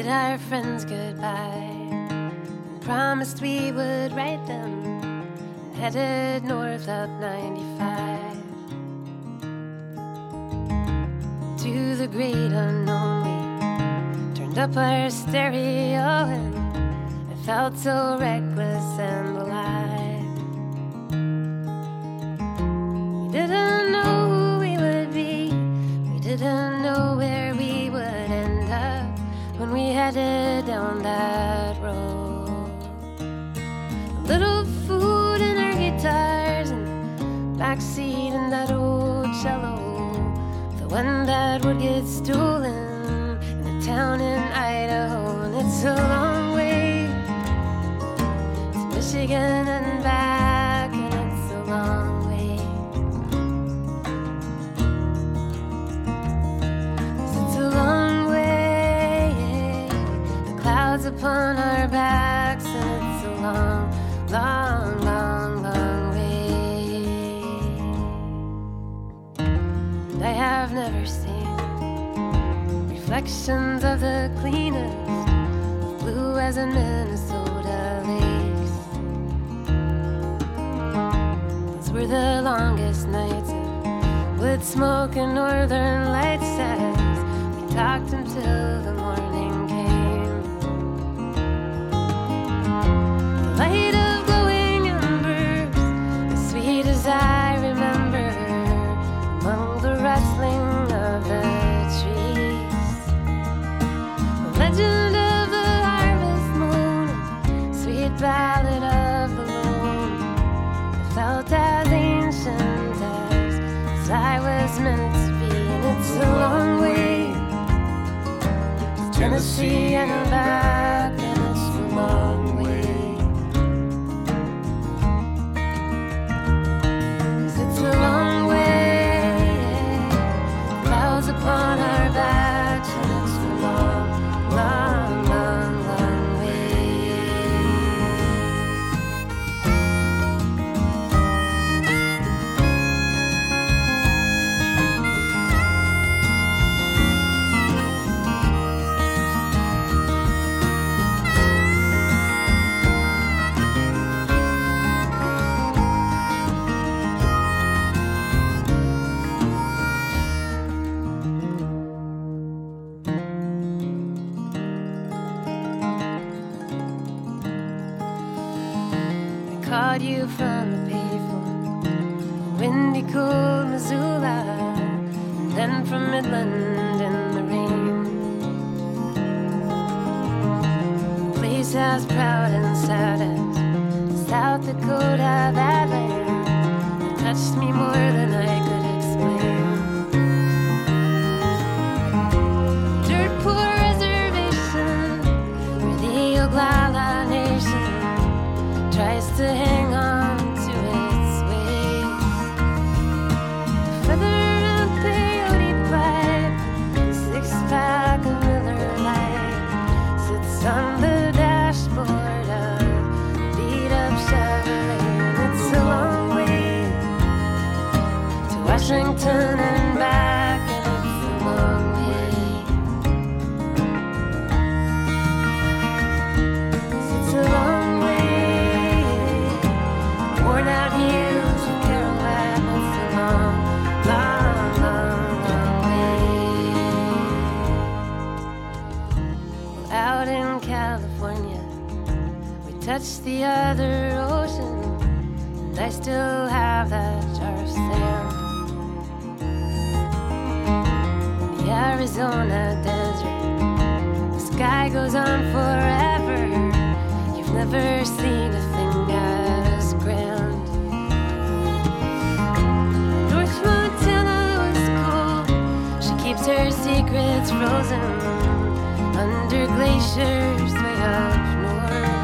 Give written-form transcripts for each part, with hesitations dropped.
bid our friends goodbye and promised we would write them, and headed north up 95 to the great unknown. We turned up our stereo and I felt so reckless and alive. We didn't know who we would be, we didn't know where we would end up when we headed down that road. A little food in our guitars and backseat in that old cello, the one that would get stolen in a town in Idaho. And it's a long way to Michigan and back, and it's a long way. 'Cause it's a long way, the clouds upon our backs, and it's a long, long, long, long way. And I have never seen reflections of the cleanest of blue as in Minnesota lakes. Those were the longest nights of wood smoke and northern lights as we talked until the morning came. The light of glowing embers, as sweet as I remember, among the rustling of the trees. The legend of the harvest moon, sweet ballad of the loon, I felt as ancient as I was meant to be. And it's a long way to Tennessee and back, and it's a long way. 'Cause it's a long way, clouds upon our backs, and it's a long, long, long, long way. Called you from a payphone in windy, cold Missoula, and then from Midland in the rain. A place as proud and sad as South Dakota, that land that touched me more than I could explain. Dirt poor reservation where the Oglala Nation tries to hang on to its ways. Feathered and peyote pipe, six-pack of Miller Lite sits on the dashboard of beat-up Chevrolet. And it's a long way to Washington and back, and it's a long way. 'Cause it's a long way, worn out heels of Caroline. It's a long, long, long, long way. Well, out in California, we touched the other ocean, and I still have that jar of sand. The Arizona desert, the sky goes on forever. You've never seen a thing as grand. North Montana was cold, she keeps her secrets frozen under glaciers way up north.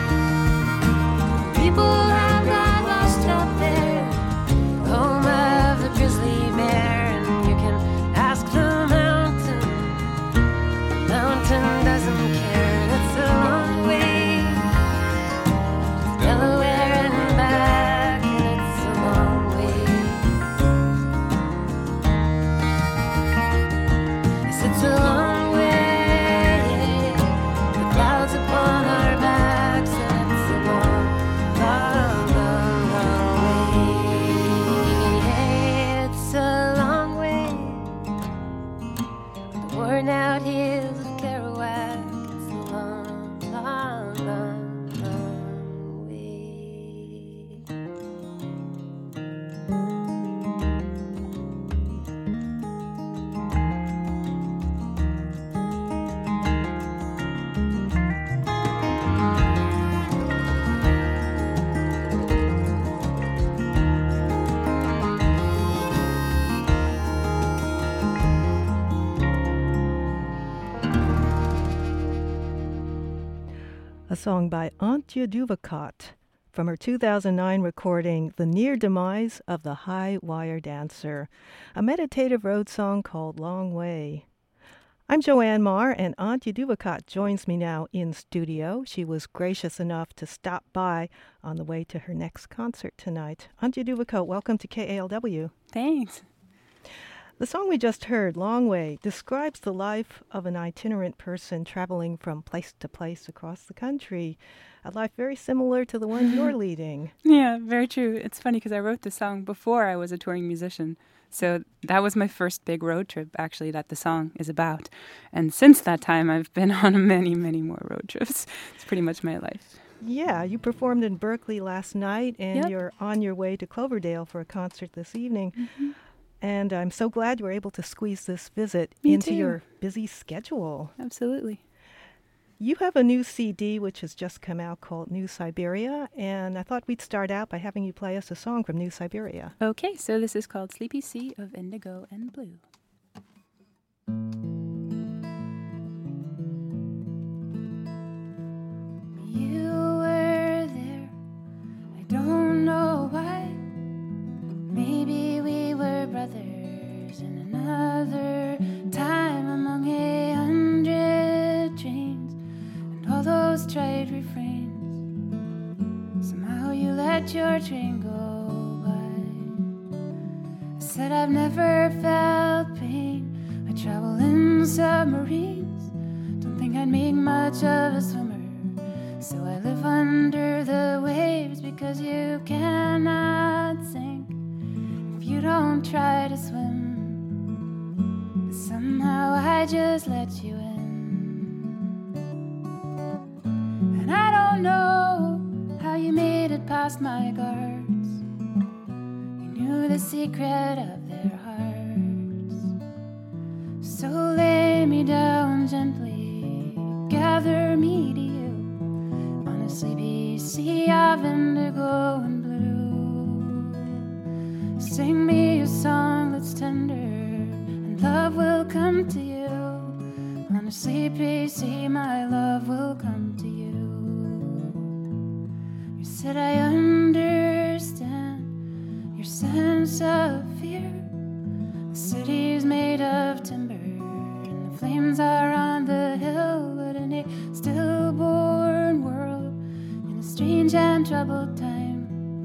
People have got lost up there, home of the grizzly bear, and you can ask the mountain, the mountain doesn't care. And it's a long way to Delaware and back, and it's a long way. Yes, it's a long way A song by Antje Duvakot from her 2009 recording, The Near Demise of the High Wire Dancer, a meditative road song called Long Way. I'm Joanne Marr, and Antje Duvakot joins me now in studio. She was gracious enough to stop by on the way to her next concert tonight. Antje Duvakot, welcome to KALW. Thanks. The song we just heard, Long Way, describes the life of an itinerant person traveling from place to place across the country, a life very similar to the one you're leading. Yeah, very true. It's funny because I wrote the song before I was a touring musician. So that was my first big road trip, actually, that the song is about. And since that time, I've been on many, many more road trips. It's pretty much my life. Yeah, you performed in Berkeley last night, and Yep. You're on your way to Cloverdale for a concert this evening. Mm-hmm. And I'm so glad you were able to squeeze this visit into your busy schedule. Absolutely. You have a new CD which has just come out called New Siberia, and I thought we'd start out by having you play us a song from New Siberia. Okay, so this is called Sleepy Sea of Indigo and Blue. You were there, I don't know why. Maybe we were brothers in another time among 100 dreams and all those trite refrains. Somehow you let your train go by. I said I've never felt pain. I travel in submarines. Don't think I'd make much of a swimmer. So I live under the waves because you cannot sink if you don't try to swim. But somehow I just let you in. And I don't know how you made it past my guards. You knew the secret of their hearts. So lay me down gently, gather me to you on a sleepy sea of indigo and blue. Sing me a song that's tender, and love will come to you. On a sleepy sea, my love will come to you. You said I understand your sense of fear. The city's made of timber, and the flames are on the hill, but in a stillborn world, in a strange and troubled time,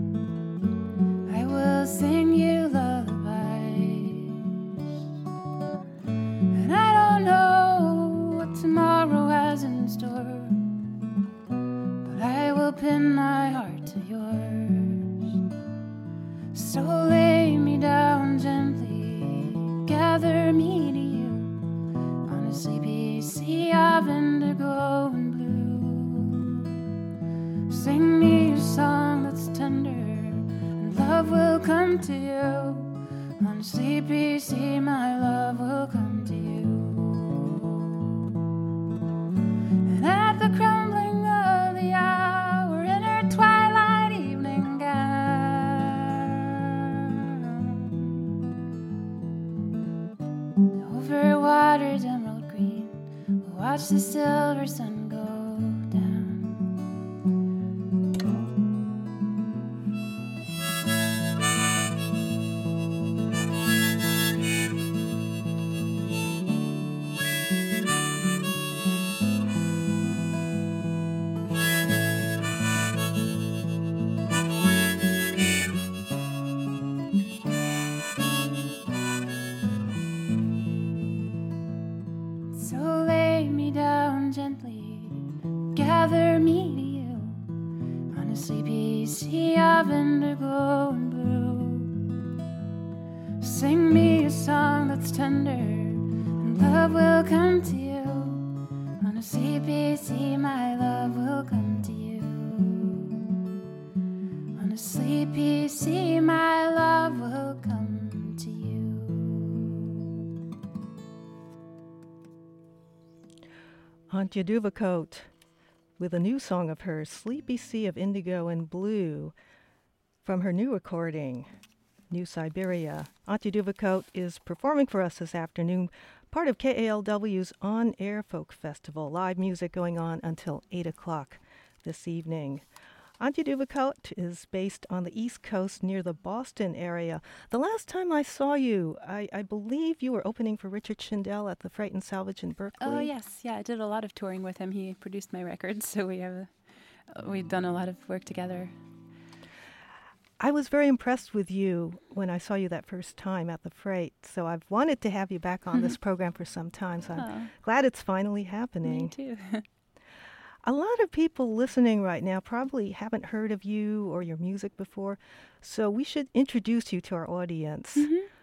I will sing you lullabies. And I don't know what tomorrow has in store, but I will pin my heart to yours. So lay me down gently, gather me to you on a sleepy sea of indigo and blue. Sing me a song that's tender, and love will come to you. On a sleepy sea, my love will come to you. And at the crumbling of the hour, in her twilight evening gown, over waters emerald green, we'll watch the silver sun go down. So lay me down gently, gather me to you on a sleepy sea of indigo and blue. Sing me a song that's tender, and love will come to you. On a sleepy sea, my love will come to you. On a sleepy sea, my love will come to you. Antje Duvakot with a new song of hers, Sleepy Sea of Indigo and Blue, from her new recording, New Siberia. Antje Duvakot is performing for us this afternoon, part of KALW's On Air Folk Festival, live music going on until 8 o'clock this evening. Antje Duvekot is based on the East Coast near the Boston area. The last time I saw you, I believe you were opening for Richard Shindell at the Freight and Salvage in Berkeley. Oh, yes. Yeah, I did a lot of touring with him. He produced my records, so we've done a lot of work together. I was very impressed with you when I saw you that first time at the Freight, so I've wanted to have you back on this program for some time, so I'm glad it's finally happening. Me too. A lot of people listening right now probably haven't heard of you or your music before, so we should introduce you to our audience.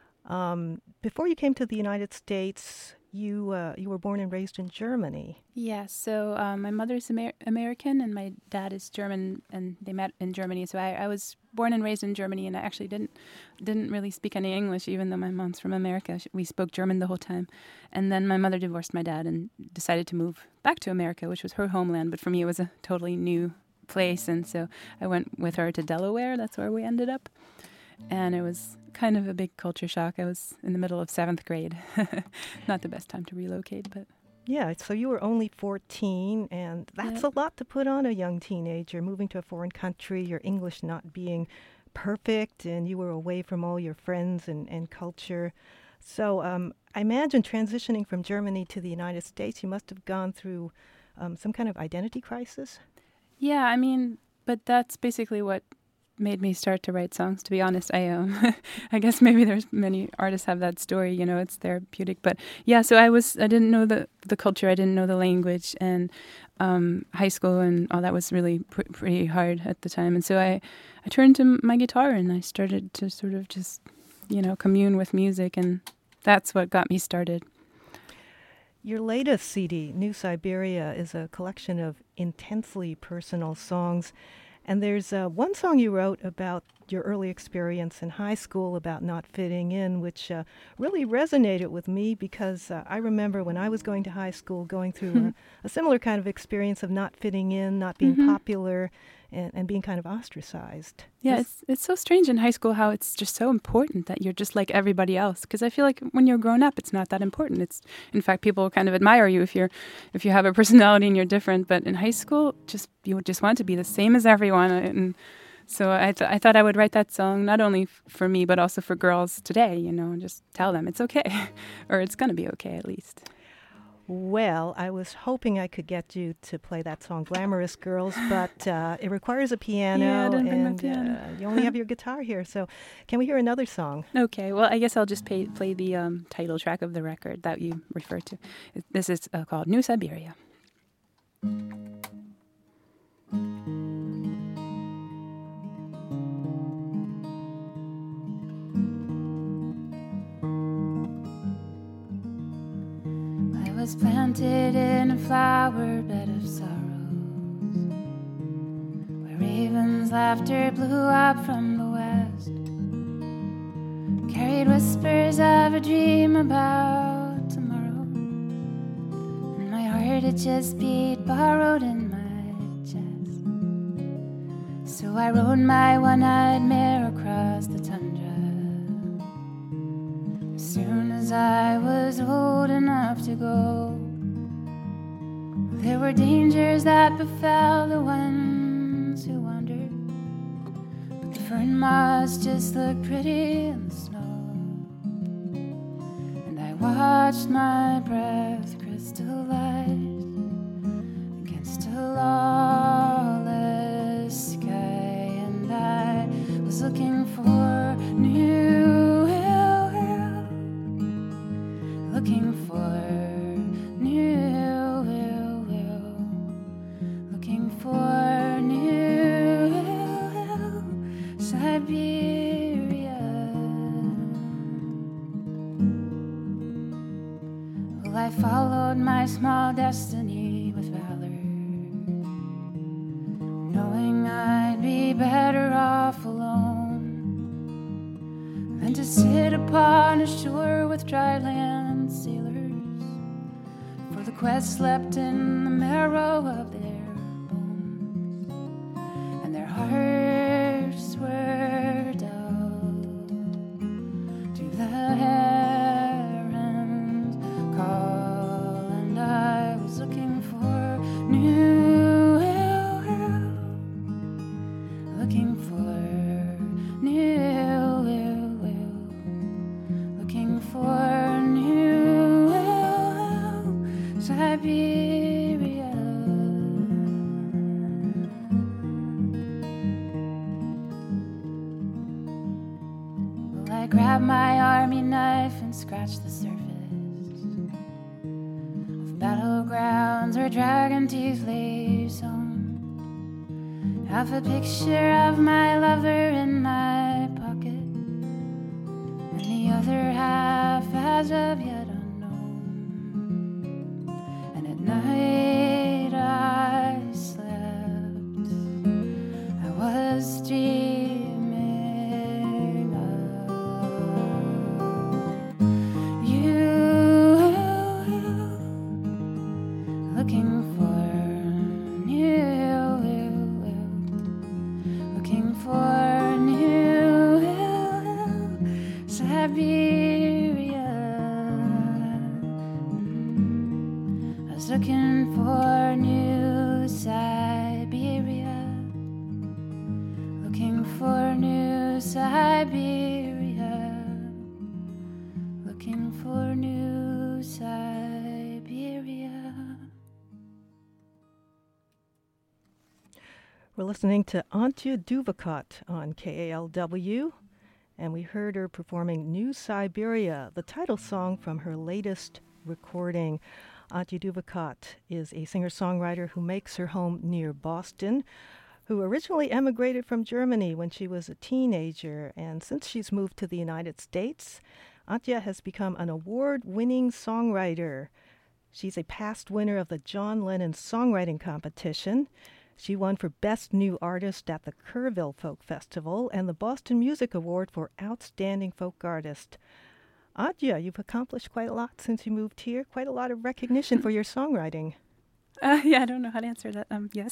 Before you came to the United States, you were born and raised in Germany. Yes, so my mother's American and my dad is German, and they met in Germany. So I was born and raised in Germany, and I actually didn't really speak any English, even though my mom's from America. We spoke German the whole time. And then my mother divorced my dad and decided to move back to America, which was her homeland. But for me, it was a totally new place, and so I went with her to Delaware. That's where we ended up. And it was kind of a big culture shock. I was in the middle of 7th grade. Not the best time to relocate, but... Yeah, so you were only 14, and that's a lot to put on a young teenager, moving to a foreign country, your English not being perfect, and you were away from all your friends and culture. So I imagine transitioning from Germany to the United States, you must have gone through some kind of identity crisis? Yeah, I mean, but that's basically what made me start to write songs, to be honest. I guess maybe there's many artists have that story, you know, it's therapeutic. But yeah, so I didn't know the culture, I didn't know the language, and high school and all that was really pretty hard at the time. And so I turned to my guitar and I started to sort of just, you know, commune with music, and that's what got me started. Your latest CD, New Siberia, is a collection of intensely personal songs. And there's one song you wrote about your early experience in high school about not fitting in, which really resonated with me because I remember when I was going to high school going through a similar kind of experience of not fitting in, not being popular, and being kind of ostracized. Yeah, it's so strange in high school how it's just so important that you're just like everybody else. Because I feel like when you're grown up, it's not that important. It's, in fact, people kind of admire you if you have a personality and you're different. But in high school, you just want to be the same as everyone. And so I thought I would write that song not only for me, but also for girls today, you know, and just tell them it's okay, or it's going to be okay at least. Well, I was hoping I could get you to play that song, Glamorous Girls, but it requires a piano, yeah, I didn't bring my and piano. You only have your guitar here. So can we hear another song? Okay, well, I guess I'll just play the title track of the record that you referred to. This is called New Siberia. I was planted in a flower bed of sorrows, where ravens' laughter blew up from the west, carried whispers of a dream about tomorrow, and my heart had just beat borrowed in my chest. So I rode my one-eyed mare across the tundra. As soon as I was old enough to go, there were dangers that befell the ones who wandered, but the fern moss just looked pretty in the snow, and I watched my breath crystallize against a lawless sky, and I was looking for new hill, looking for new hill, looking for new hill, Siberia. Well, I followed my small destiny with valor, knowing I'd be better off alone than to sit upon a shore with dry land sailors, for the quest slept in the marrow of their bones, and their hearts were dull to the heron's call, and I was looking for new hill, grab my army knife and scratch the surface of battlegrounds where dragon teeth lay sewn. Half a picture of my lover in my pocket, and the other half as of yet unknown. And at night I slept, I was dreaming of you, looking for new Siberia. I was looking for new Siberia, looking for new Siberia, looking for new Siberia. We're listening to Antje Duvakot on KALW, and we heard her performing New Siberia, the title song from her latest recording. Antje Duvakot is a singer-songwriter who makes her home near Boston, who originally emigrated from Germany when she was a teenager, and since she's moved to the United States, Antje has become an award-winning songwriter. She's a past winner of the John Lennon Songwriting Competition. She won for Best New Artist at the Kerrville Folk Festival and the Boston Music Award for Outstanding Folk Artist. Antje, you've accomplished quite a lot since you moved here, quite a lot of recognition for your songwriting. Yeah, I don't know how to answer that. Yes.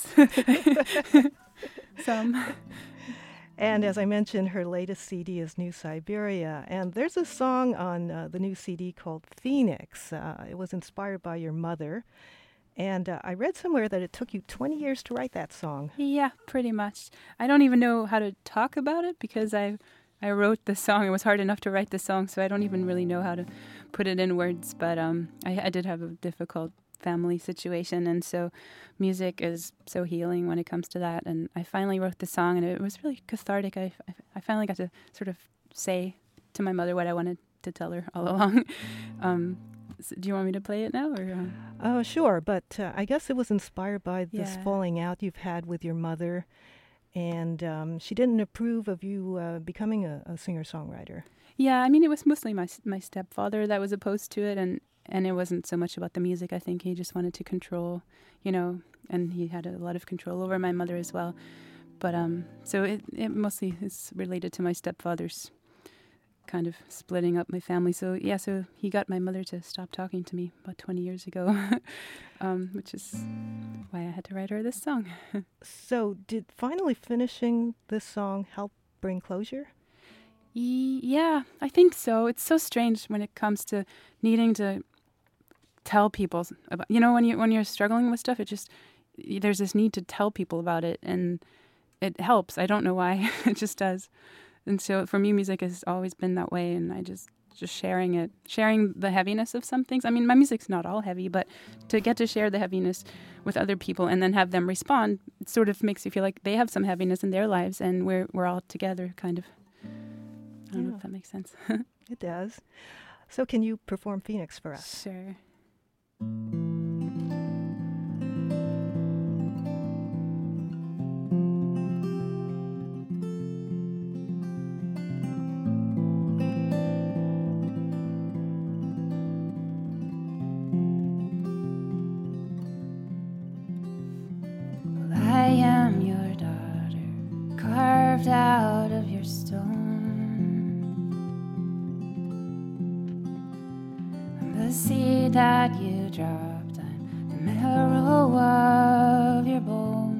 Some. And as I mentioned, her latest CD is New Siberia. And there's a song on the new CD called Phoenix. It was inspired by your mother. And I read somewhere that it took you 20 years to write that song. Yeah, pretty much. I don't even know how to talk about it because I wrote the song. It was hard enough to write the song, so I don't even really know how to put it in words. But I did have a difficult family situation, and so music is so healing when it comes to that. And I finally wrote the song, and it was really cathartic. I finally got to sort of say to my mother what I wanted to tell her all along. So do you want me to play it now? Or sure, but I guess it was inspired by this falling out you've had with your mother, and she didn't approve of you becoming a singer-songwriter. Yeah, I mean, it was mostly my stepfather that was opposed to it, and it wasn't so much about the music. I think he just wanted to control, and he had a lot of control over my mother as well. But so it mostly is related to my stepfather's kind of splitting up my family. So he got my mother to stop talking to me about 20 years ago, which is why I had to write her this song. So did finally finishing this song help bring closure? Yeah, I think so. It's so strange when it comes to needing to tell people about, when you're struggling with stuff, there's this need to tell people about it, and it helps. I don't know why. It just does. And so for me, music has always been that way, and I just sharing the heaviness of some things. I mean, my music's not all heavy, but to get to share the heaviness with other people and then have them respond, it sort of makes you feel like they have some heaviness in their lives, and we're all together, kind of. I don't know if that makes sense. It does. So can you perform Phoenix for us? Sure. I am your daughter, carved out of your stone. I'm the seed that you dropped, I'm the marrow of your bone.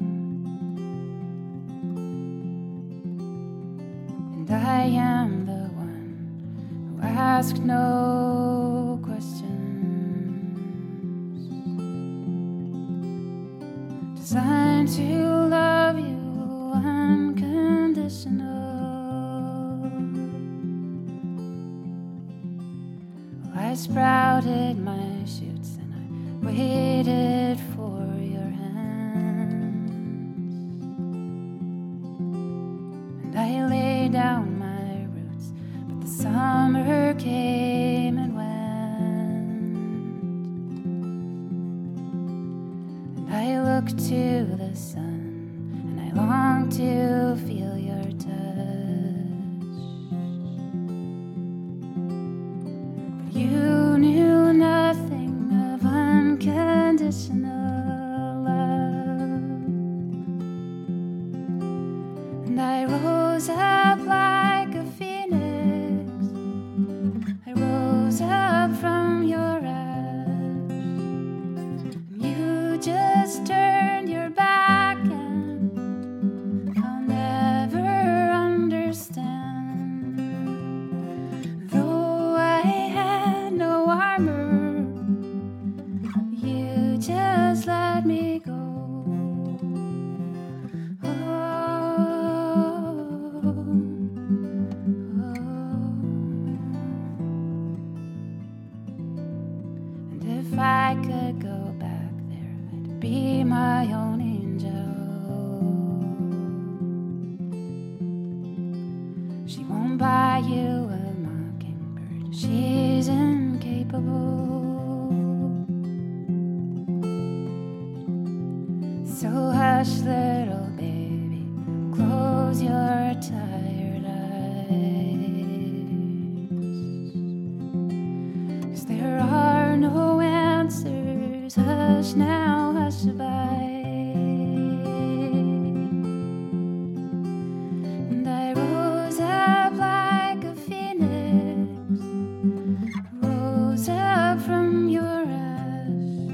And I am the one who asked no questions, designed to love you unconditional. Well, I sprouted my shoots and I waited for your hands, and I laid down my roots, but the sun sun, and I long to feel your touch. But you knew nothing of unconditional love, and I rose up like a phoenix. I rose up from your ash. You just turned your back, and I'll never understand. Though I had no armor, you just let me go. If I could go back there, I'd be my own angel. She won't buy you a mockingbird, she's incapable. So hush, little baby, close your tired eyes, 'cause there are no answers. Hush now, hush abide. And I rose up like a phoenix, rose up from your ash.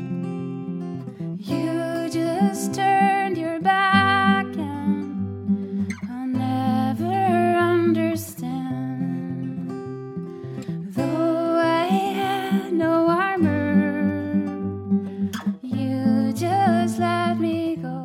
You just turned your back, and I'll never understand. Though I had no armor, you just let me go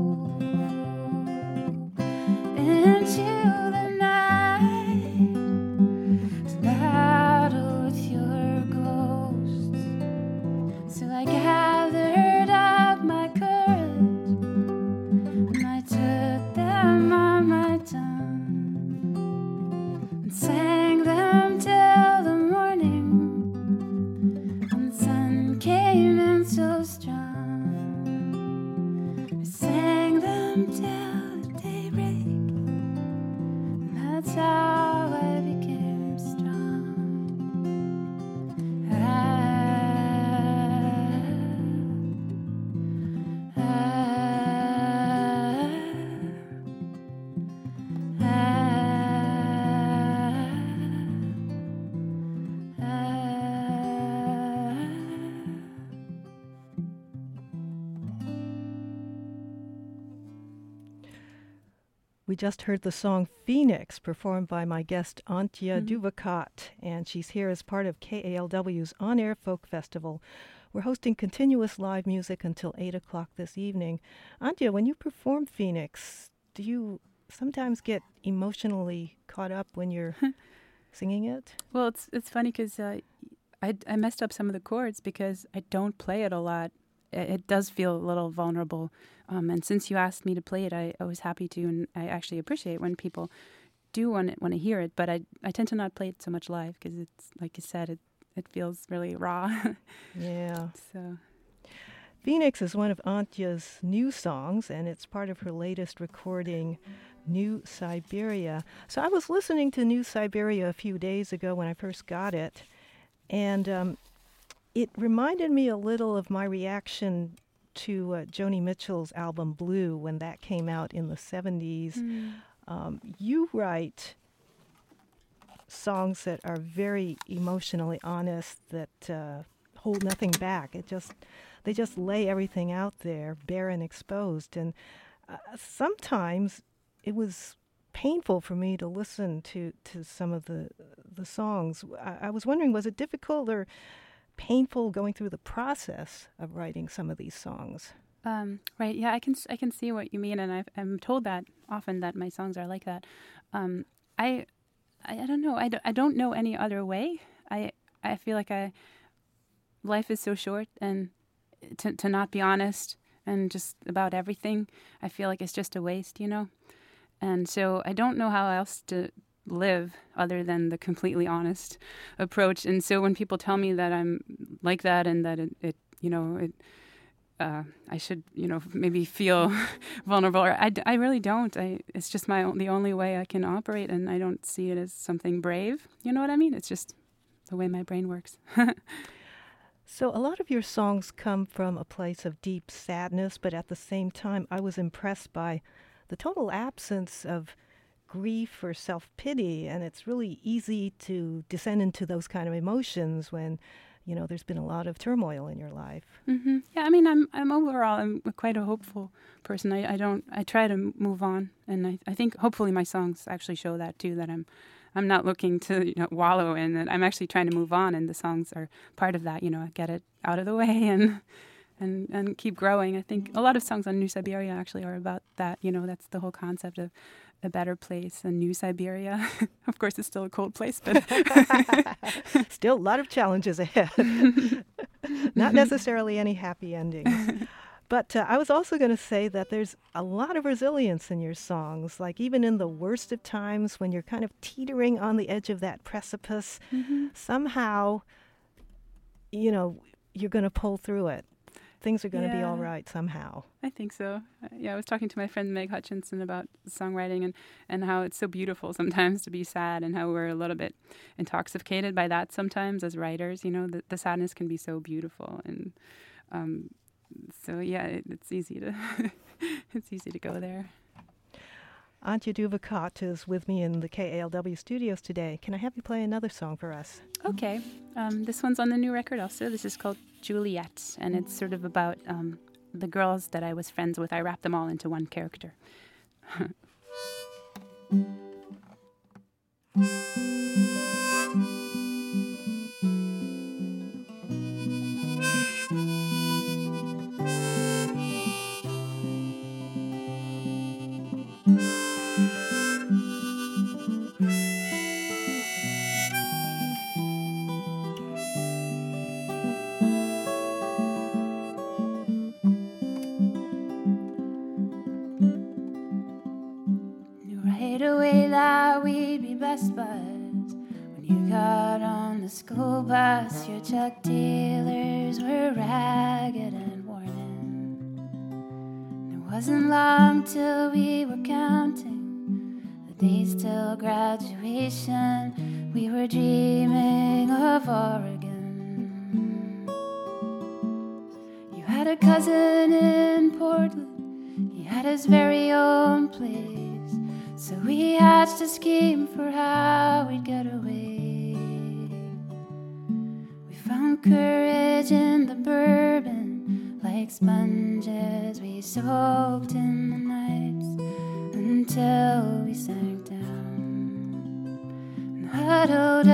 into the night to battle with your ghosts. So I gathered up my courage, and I took them on my tongue and sang them till the morning, when the sun came in so strong. I sang them till the daybreak, and that's how I became strong. We just heard the song Phoenix performed by my guest Antje Duvakot, and she's here as part of KALW's On-Air Folk Festival. We're hosting continuous live music until 8 o'clock this evening. Antje, when you perform Phoenix, do you sometimes get emotionally caught up when you're singing it? Well, it's funny because I messed up some of the chords because I don't play it a lot. It does feel a little vulnerable. And since you asked me to play it, I was happy to, and I actually appreciate when people do want to hear it. But I tend to not play it so much live because it's, like you said, it feels really raw. Yeah. So, Phoenix is one of Antje's new songs, and it's part of her latest recording, New Siberia. So I was listening to New Siberia a few days ago when I first got it, and it reminded me a little of my reaction to Joni Mitchell's album Blue when that came out in the 70s. You write songs that are very emotionally honest, that hold nothing back. They just lay everything out there, bare and exposed. And sometimes it was painful for me to listen to some of the songs. I was wondering, was it difficult or painful going through the process of writing some of these songs? Right. Yeah, I can see what you mean, and I'm told that often that my songs are like that. I don't know. I don't know any other way. I feel like life is so short, and to not be honest and just about everything, I feel like it's just a waste, you know. And so I don't know how else to live other than the completely honest approach. And so when people tell me that I'm like that and that it I should, maybe feel vulnerable. Or I really don't. It's just the only way I can operate, and I don't see it as something brave. You know what I mean? It's just the way my brain works. So a lot of your songs come from a place of deep sadness, but at the same time, I was impressed by the total absence of grief or self-pity, and it's really easy to descend into those kind of emotions when, there's been a lot of turmoil in your life. Mm-hmm. Yeah, I'm overall, I'm quite a hopeful person. I try to move on, and I think hopefully my songs actually show that too, that I'm not looking to wallow in it. I'm actually trying to move on, and the songs are part of that. Get it out of the way and keep growing. I think a lot of songs on New Siberia actually are about that. That's the whole concept of a better place, a new Siberia. Of course, it's still a cold place, but still a lot of challenges ahead. Not necessarily any happy endings. But I was also going to say that there's a lot of resilience in your songs. Like even in the worst of times when you're kind of teetering on the edge of that precipice, somehow, you're going to pull through it. Things are going to be all right somehow. I think so. I was talking to my friend Meg Hutchinson about songwriting and how it's so beautiful sometimes to be sad, and how we're a little bit intoxicated by that sometimes as writers. The sadness can be so beautiful, and so it's easy to it's easy to go there. Antje Duvakot is with me in the KALW studios today. Can I have you play another song for us? Okay. This one's on the new record also. This is called Juliet, and it's sort of about the girls that I was friends with. I wrapped them all into one character. Best buds. When you got on the school bus, your Chuck Taylors were ragged and worn in. It wasn't long till we were counting the days till graduation. We were dreaming of Oregon. You had a cousin in Portland. He had his very own place. So we hatched a scheme for how we'd get away. We found courage in the bourbon. Like sponges we soaked in the nights until we sank down and huddled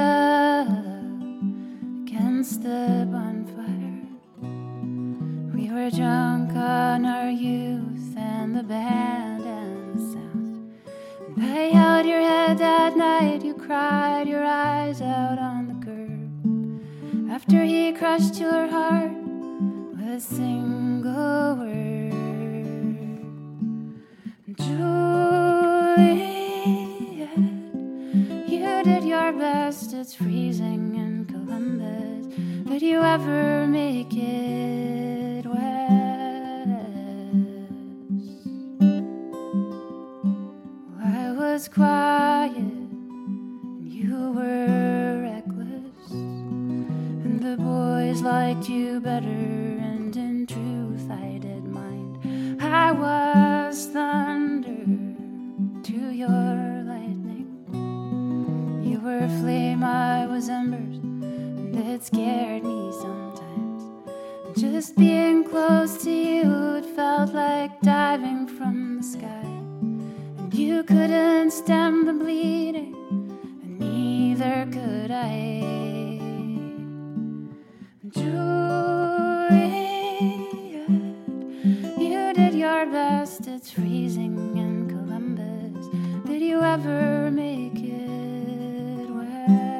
up against the bonfire. We were drunk on our youth and the band and the sound. I held your head that night, you cried your eyes out on the curb. After he crushed your heart with a single word. Juliet, you did your best, it's freezing in Columbus. Did you ever make it west? Was quiet and you were reckless, and the boys liked you better, and in truth I did mind. I was thunder to your lightning. You were flame, I was embers, and it scared me sometimes. And just being close to you, it felt like diving from the sky. You couldn't stem the bleeding, and neither could I. Juliet, you did your best, it's freezing in Columbus. Did you ever make it west?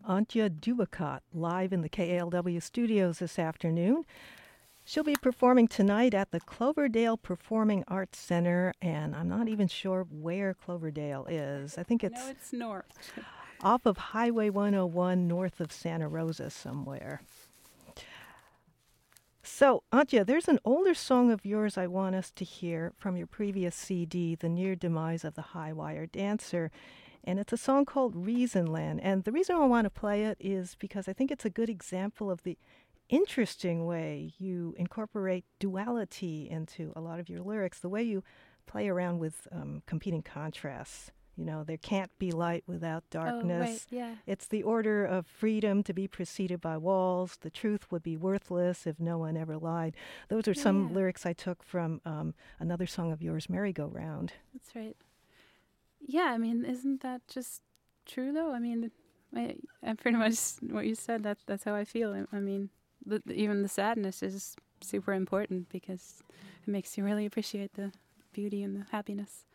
Antje Duvakot, live in the KALW studios this afternoon. She'll be performing tonight at the Cloverdale Performing Arts Center, and I'm not even sure where Cloverdale is. I think it's... No, it's north. Off of Highway 101, north of Santa Rosa somewhere. So, Antje, there's an older song of yours I want us to hear from your previous CD, The Near Demise of the High Wire Dancer. And it's a song called Reasonland. And the reason I want to play it is because I think it's a good example of the interesting way you incorporate duality into a lot of your lyrics, the way you play around with competing contrasts. You know, there can't be light without darkness. Oh, right, yeah. It's the order of freedom to be preceded by walls. The truth would be worthless if no one ever lied. Those are some lyrics I took from another song of yours, Merry-Go-Round. That's right. Yeah, I mean, isn't that just true, though? I mean, I pretty much what you said, that's how I feel. I mean, even the sadness is super important because it makes you really appreciate the beauty and the happiness.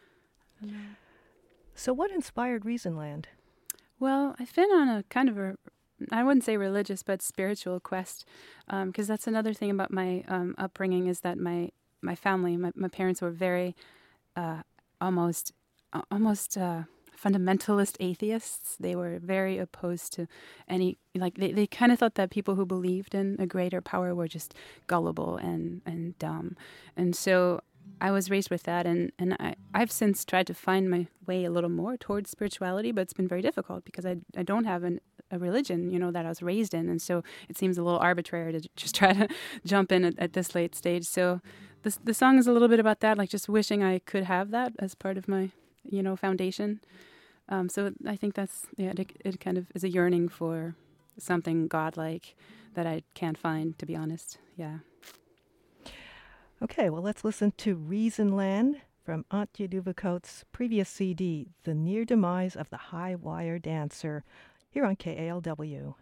So what inspired Reasonland? Well, I've been on a kind of a, I wouldn't say religious, but spiritual quest, because that's another thing about my upbringing is that my family, my parents were very almost fundamentalist atheists. They were very opposed to any, like, they kind of thought that people who believed in a greater power were just gullible and dumb. And so I was raised with that, and I've since tried to find my way a little more towards spirituality, but it's been very difficult because I don't have a religion, you know, that I was raised in, and so it seems a little arbitrary to just try to jump in at this late stage. So the song is a little bit about that, like just wishing I could have that as part of my, you know, foundation. So I think that's, yeah, it kind of is a yearning for something godlike that I can't find, to be honest. Yeah. Okay, well, let's listen to Reasonland from Antje Duvakot's previous CD, The Near Demise of the High Wire Dancer, here on KALW.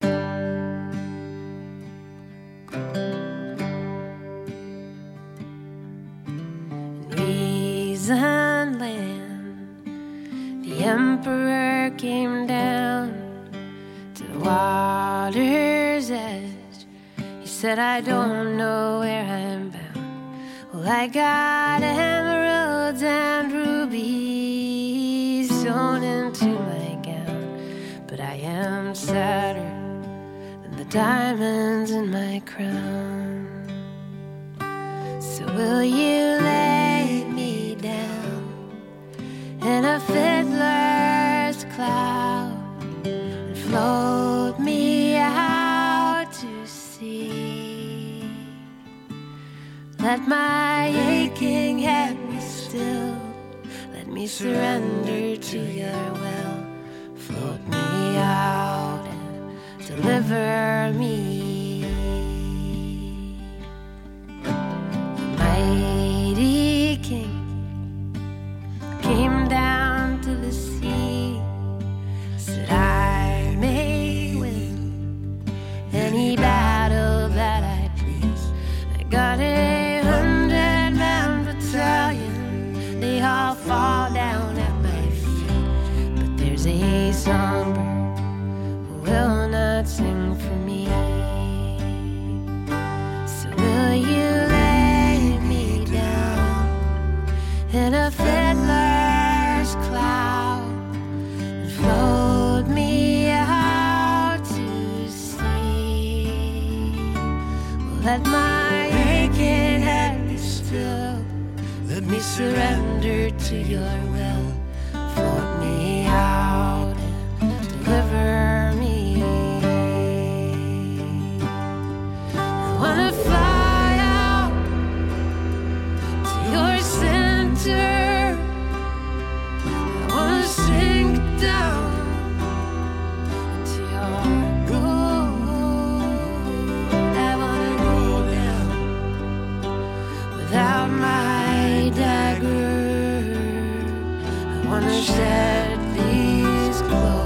Reasonland, the emperor came down to the water's edge. He said, I don't know where I'm bound. Well, I got emeralds and rubies sewn into my gown, but I am sadder than the diamonds in my crown. So will you lay me down in a fiddler's cloud and float me out to sea? Let my aching head be still, let me surrender to your will. Float me out and deliver me. The mighty king came down to the sea, said I may win any battle that I please. I got 100-man battalion, they all fall down at my feet, but there's a songbird who will not sing for me. So will you lay me down in a fiddler's cloud and float me out to sea? Well, let my aching head be still, let me surrender to your will. Float me out and deliver me. I wanna fly out to your center. I wanna sink down into your gold. I wanna go down without my dagger. I wanna shed these clothes.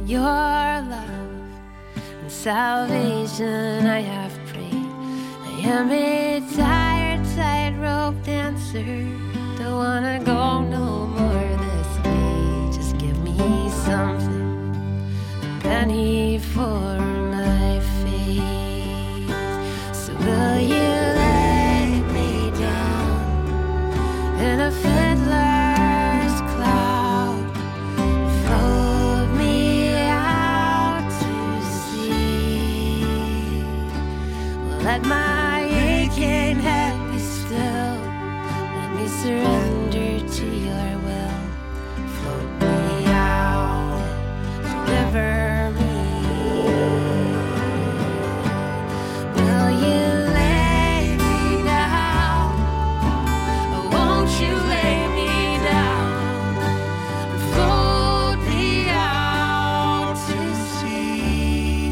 your love and salvation I have prayed. I am a tired tightrope dancer, don't wanna go no more this way. Just give me something, a penny for my face. So will you lay me down in a fiddler's cloud, float me out to sea? Well, let my aching head be still, let me surrender to your will. Float me out, deliver me. Will you lay me down? Or won't you lay me down and float me out to sea?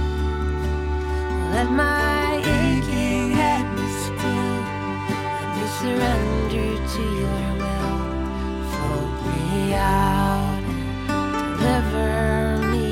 Let my aching head be still, let me surrender to your will. Float me out, deliver me.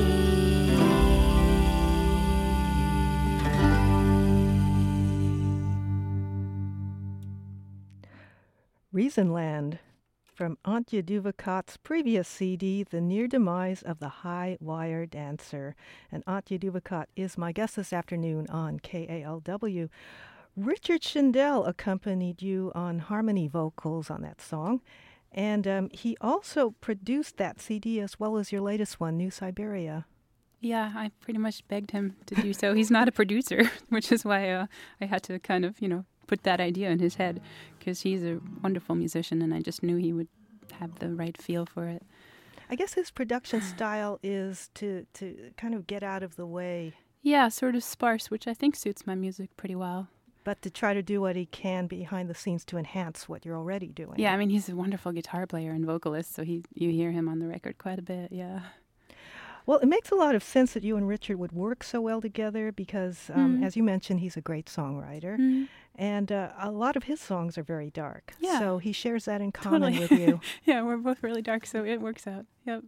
Reasonland from Antje Duvakat's previous CD, The Near Demise of the High Wire Dancer. And Antje Duvakat is my guest this afternoon on KALW. Richard Shindell accompanied you on harmony vocals on that song. And he also produced that CD as well as your latest one, New Siberia. Yeah, I pretty much begged him to do so. He's not a producer, which is why I had to kind of, put that idea in his head, because he's a wonderful musician, and I just knew he would have the right feel for it. I guess his production style is to kind of get out of the way. Yeah, sort of sparse, which I think suits my music pretty well. But to try to do what he can behind the scenes to enhance what you're already doing. Yeah, I mean, he's a wonderful guitar player and vocalist, so you hear him on the record quite a bit, yeah. Well, it makes a lot of sense that you and Richard would work so well together because, as you mentioned, he's a great songwriter. Mm-hmm. And a lot of his songs are very dark. Yeah. So he shares that in common with you. Yeah, we're both really dark, so it works out. Yep.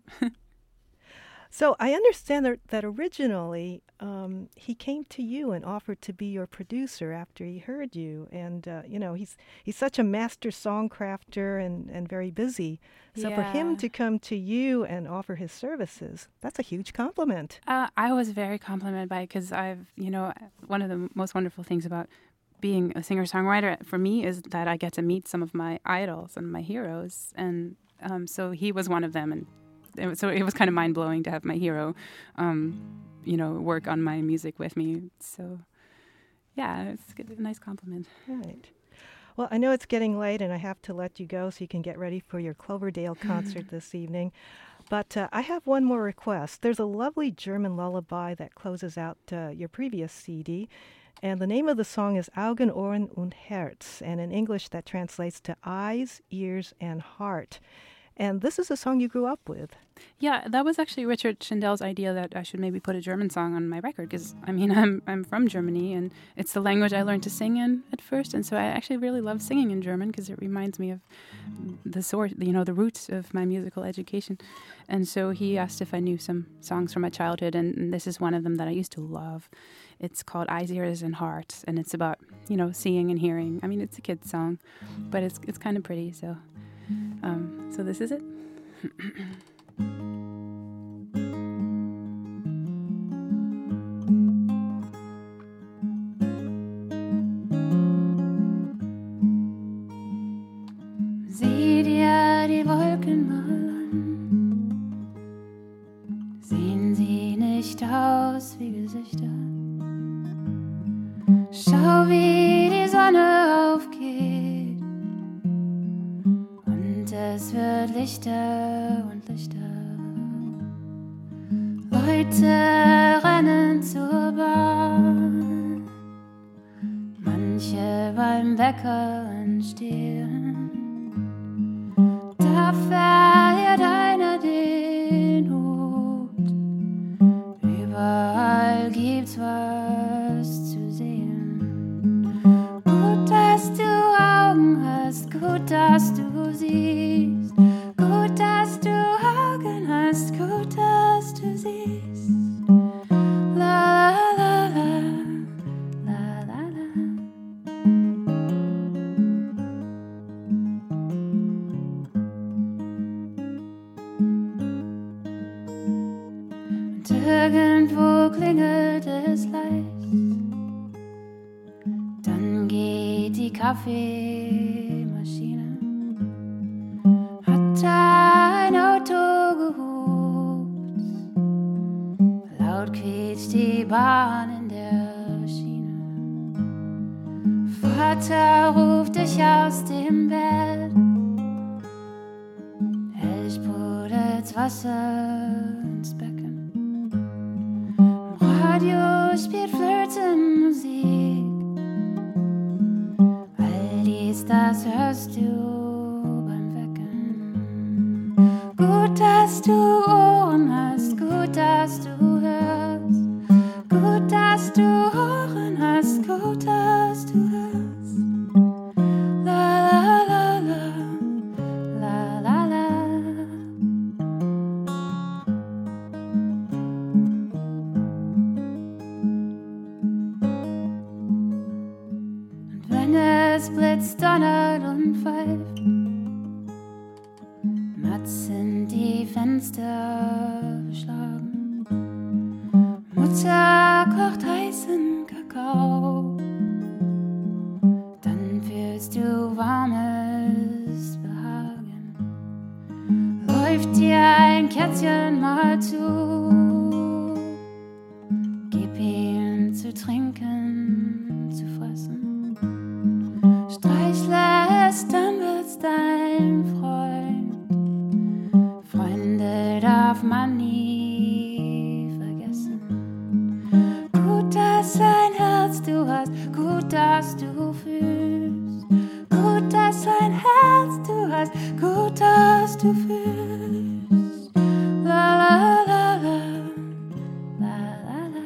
So I understand that originally he came to you and offered to be your producer after he heard you. And, he's such a master songcrafter and very busy. So for him to come to you and offer his services, that's a huge compliment. I was very complimented by it because one of the most wonderful things about being a singer-songwriter for me is that I get to meet some of my idols and my heroes. And so he was one of them. And it was kind of mind-blowing to have my hero, work on my music with me. So, yeah, it's a nice compliment. Right. Well, I know it's getting late, and I have to let you go so you can get ready for your Cloverdale concert this evening. But I have one more request. There's a lovely German lullaby that closes out your previous CD, and the name of the song is Augen, Ohren und Herz, and in English that translates to eyes, ears, and heart. And this is a song you grew up with. Yeah, that was actually Richard Shindell's idea that I should maybe put a German song on my record because, I'm from Germany and it's the language I learned to sing in at first. And so I actually really love singing in German because it reminds me of the source, the roots of my musical education. And so he asked if I knew some songs from my childhood, and this is one of them that I used to love. It's called Eyes, Ears, and Heart, and it's about, seeing and hearing. I mean, it's a kid's song, but it's kind of pretty, so... So this is it. Sieh dir die Wolken mal an. Sehen sie nicht aus wie Gesichter? Schau, wie die Sonne aufgeht. Es wird lichter und lichter. Leute rennen zur Bahn. Manche beim Bäcker stehen. Da verliert einer den Hut. Überall gibt's was zu sehen. Gut, dass du Augen hast, gut, dass du siehst. Gut, dass du Augen hast, gut, dass du siehst. Irgendwo klingelt es leicht. Dann geht die Kaffeemaschine. Hat ein Auto gehupt. Laut quietscht die Bahn in der Schiene. Vater ruft dich aus dem Bett. Hell sprudelt's Wasser ins Becken. Im Radio spielt Flirtenmusik. All dies, das hörst du beim Wecken. Gut, dass du Ohren hast, gut, dass du hörst. Gut, dass du Ohren hast, gut, dass du hörst. La la la la, la la la. Und wenn es blitzt, donnert und pfeift, matt sind die Fenster beschlagen. Mutter kocht heißen Kakao. Dann fühlst du warmes Behagen. Läuft dir ein Kätzchen mal zu. Gib ihm zu trinken, zu fressen. Streichle es, dann wird's dein Freund. Freunde darf man nie vergessen. Gut, dass ein Herz du hast, gut, dass du fühlst. Gut, dass ein Herz du hast, gut, dass du fühlst. La la la la, la la la.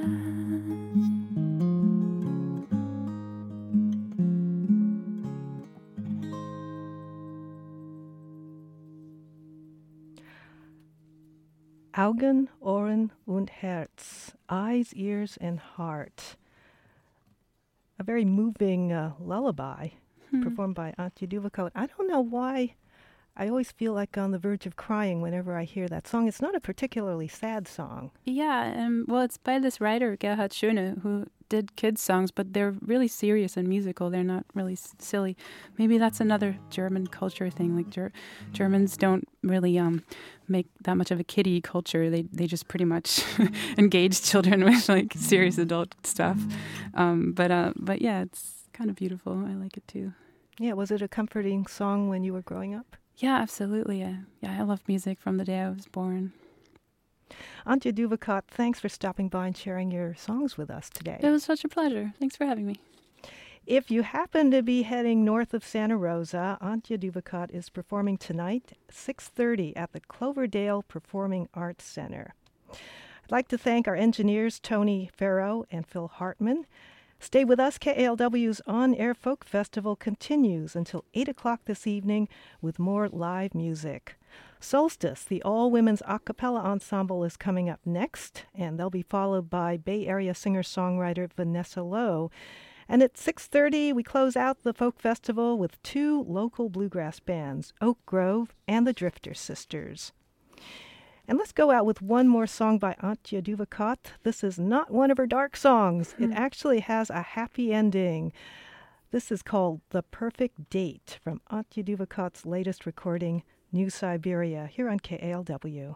Augen, Ohren und Herz, eyes, ears, and heart. A very moving lullaby performed by Antje Duvakot. I don't know why I always feel like on the verge of crying whenever I hear that song. It's not a particularly sad song. Yeah, well, it's by this writer, Gerhard Schöne, who did kids' songs, but they're really serious and musical. They're not really silly. Maybe that's another German culture thing. Like Germans don't really make that much of a kiddie culture. They just pretty much engage children with like serious adult stuff. But yeah, it's kind of beautiful. I like it too. Yeah, was it a comforting song when you were growing up? Yeah, absolutely. Yeah, I love music from the day I was born. Antje Duvakot, thanks for stopping by and sharing your songs with us today. It was such a pleasure. Thanks for having me. If you happen to be heading north of Santa Rosa, Antje Duvakot is performing tonight at 6:30 at the Cloverdale Performing Arts Center. I'd like to thank our engineers, Tony Farrow and Phil Hartman. Stay with us. KALW's On-Air Folk Festival continues until 8 o'clock this evening with more live music. Solstice, the all-women's a cappella ensemble, is coming up next, and they'll be followed by Bay Area singer-songwriter Vanessa Lowe. And at 6:30, we close out the folk festival with two local bluegrass bands, Oak Grove and the Drifter Sisters. And let's go out with one more song by Antje Duvakot. This is not one of her dark songs. It actually has a happy ending. This is called The Perfect Date from Antje Duvakot's latest recording, New Siberia, here on KALW.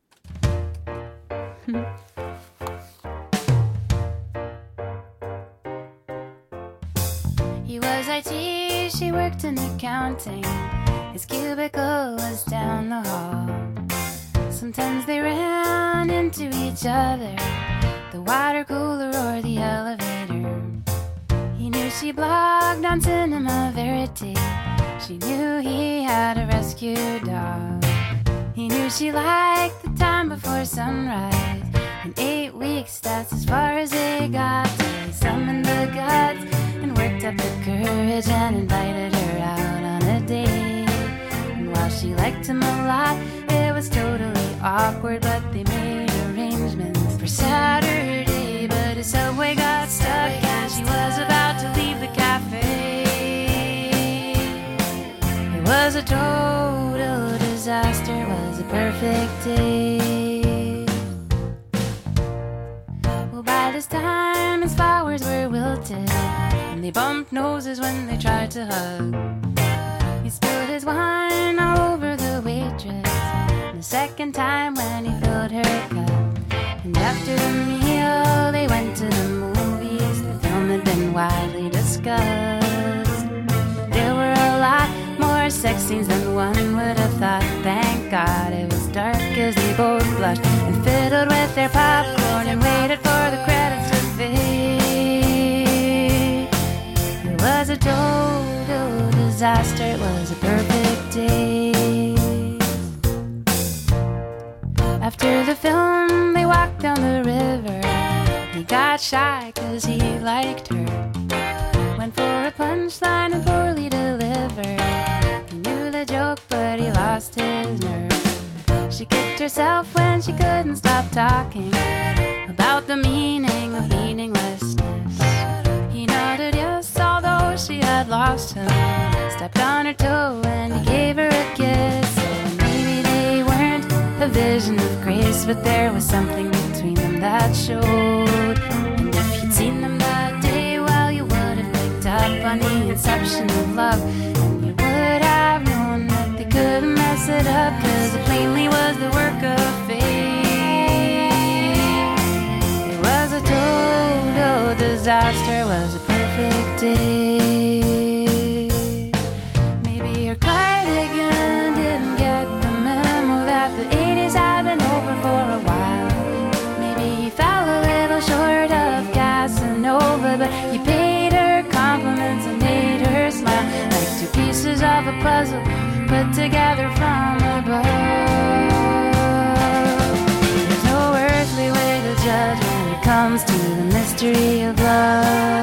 He was IT, she worked in accounting. His cubicle was down the hall. Sometimes they ran into each other, the water cooler or the elevator. He knew she blogged on Cinema Verite. She knew he had a rescue dog. He knew she liked the time before sunrise. In 8 weeks, that's as far as they got. He summoned the guts and worked up the courage and invited her out on a date. And while she liked him a lot, it was totally awkward, but they made arrangements for Saturday. But his subway got stuck and she was about to leave the cafe. It was a total disaster, it was a perfect day. bumped noses when they tried to hug. He spilled his wine all over the waitress, and the second time when he filled her cup. And after the meal, they went to the movies. The film had been widely discussed. There were a lot more sex scenes than one would have thought. Thank God it was dark as they both blushed and fiddled with their popcorn and waited for the credits to fade. It was a total disaster. It was a perfect day. After the film, they walked down the river. He got shy 'cause he liked her. Went for a punchline and poorly delivered. He knew the joke, but he lost his nerve. She kicked herself when she couldn't stop talking about the meaning of meaninglessness. He nodded yes, although she had lost him. Stepped on her toe and he gave her a kiss. So maybe they weren't a vision of grace, but there was something between them that showed. And if you'd seen them that day, well, you would have picked up on the inception of love. And you would have known that they couldn't mess it up, 'cause it plainly was the work of fate. It was a total disaster. It was a perfect day. Maybe your cardigan didn't get the memo that the 80s had been over for a while. Maybe he fell a little short of Casanova, but you paid her compliments and made her smile, like two pieces of a puzzle put together from above. There's no earthly way to judge when it comes to the mystery of love.